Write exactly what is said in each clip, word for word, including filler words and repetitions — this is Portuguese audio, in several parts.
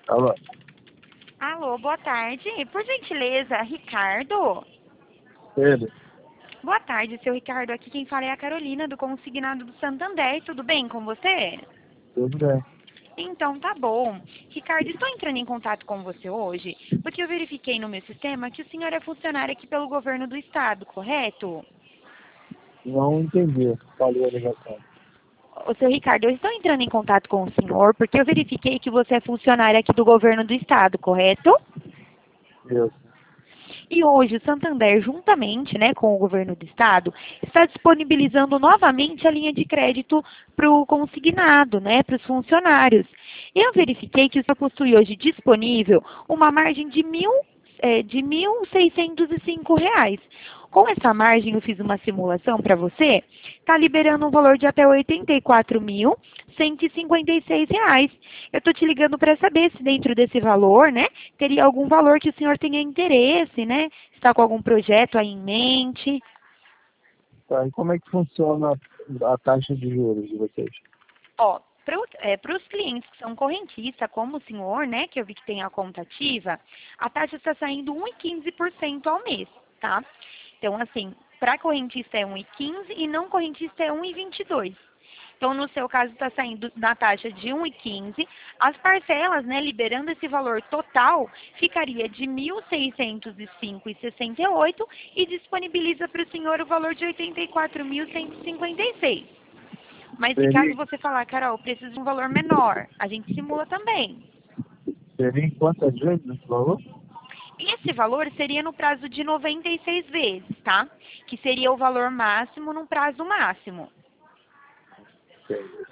Alô? Alô, boa tarde. Por gentileza, Ricardo? Pedro? Boa tarde, seu Ricardo. Aqui quem fala é a Carolina, do Consignado do Santander. Tudo bem com você? Tudo bem. Então, tá bom. Ricardo, estou entrando em contato com você hoje porque eu verifiquei no meu sistema que o senhor é funcionário aqui pelo governo do estado, correto? Não entendi. Falou a ligação. Ô, seu Ricardo, eu estou entrando em contato com o senhor porque eu verifiquei que você é funcionário aqui do governo do estado, correto? Isso. E hoje o Santander, juntamente, né, com o governo do estado, está disponibilizando novamente a linha de crédito para o consignado, né, para os funcionários. Eu verifiquei que o senhor possui hoje disponível uma margem de mil, é, de mil seiscentos e cinco reais. Com essa margem, eu fiz uma simulação para você, está liberando um valor de até oitenta e quatro mil cento e cinquenta e seis reais. Eu estou te ligando para saber se dentro desse valor, né, teria algum valor que o senhor tenha interesse, né? Está com algum projeto aí em mente? Tá, e como é que funciona a taxa de juros de vocês? Ó, para os clientes que são correntistas, como o senhor, né, que eu vi que tem a conta ativa, a taxa está saindo um vírgula quinze por cento ao mês, tá? Então, assim, para correntista é um vírgula quinze e não correntista é um vírgula vinte e dois. Então, no seu caso, está saindo na taxa de um vírgula quinze. As parcelas, né, liberando esse valor total, ficaria de mil seiscentos e cinco reais e sessenta e oito centavos e disponibiliza para o senhor o valor de oitenta e quatro mil cento e cinquenta e seis reais. Mas se caso Seria, você falar, Carol, preciso de um valor menor, a gente simula também. seria em quantas vezes esse valor? Esse valor seria no prazo de noventa e seis vezes, tá? Que seria o valor máximo no prazo máximo. Entendi.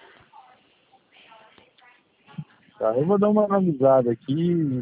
Tá, eu vou dar uma analisada aqui.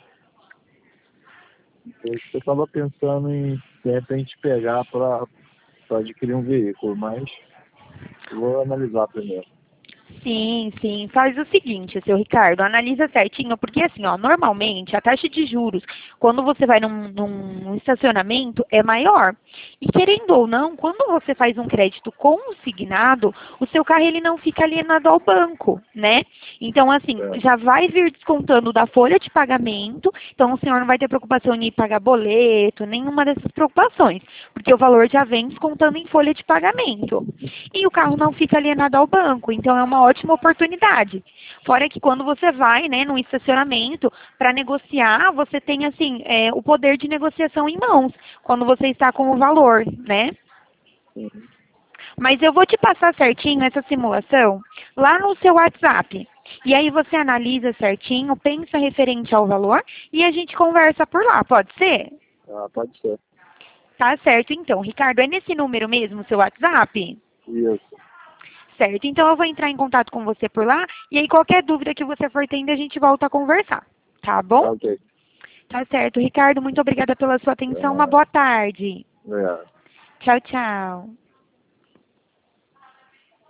Eu estava pensando em, de repente, pegar para adquirir um veículo, mas eu vou analisar primeiro. Sim, sim. Faz o seguinte, seu Ricardo, analisa certinho, porque assim, ó, normalmente a taxa de juros, quando você vai num, num estacionamento, é maior. E querendo ou não, quando você faz um crédito consignado, o seu carro ele não fica alienado ao banco, né? Então, assim, É, já vai vir descontando da folha de pagamento, então o senhor não vai ter preocupação em pagar boleto, nenhuma dessas preocupações, porque o valor já vem descontando em folha de pagamento. E o carro não fica alienado ao banco, então é uma ótima oportunidade. Fora que quando você vai, né, num estacionamento para negociar, você tem assim é, o poder de negociação em mãos quando você está com o valor, né? sim. Mas eu vou te passar certinho essa simulação lá no seu WhatsApp. E aí você analisa certinho, pensa referente ao valor e a gente conversa por lá, pode ser? Ah, pode ser. Tá certo então, Ricardo, é nesse número mesmo o seu WhatsApp? Isso. Certo, então eu vou entrar em contato com você por lá e aí qualquer dúvida que você for tendo a gente volta a conversar, tá bom? Tá, ok. Tá certo, Ricardo, muito obrigada pela sua atenção, uma É, boa tarde. é. Tchau, tchau.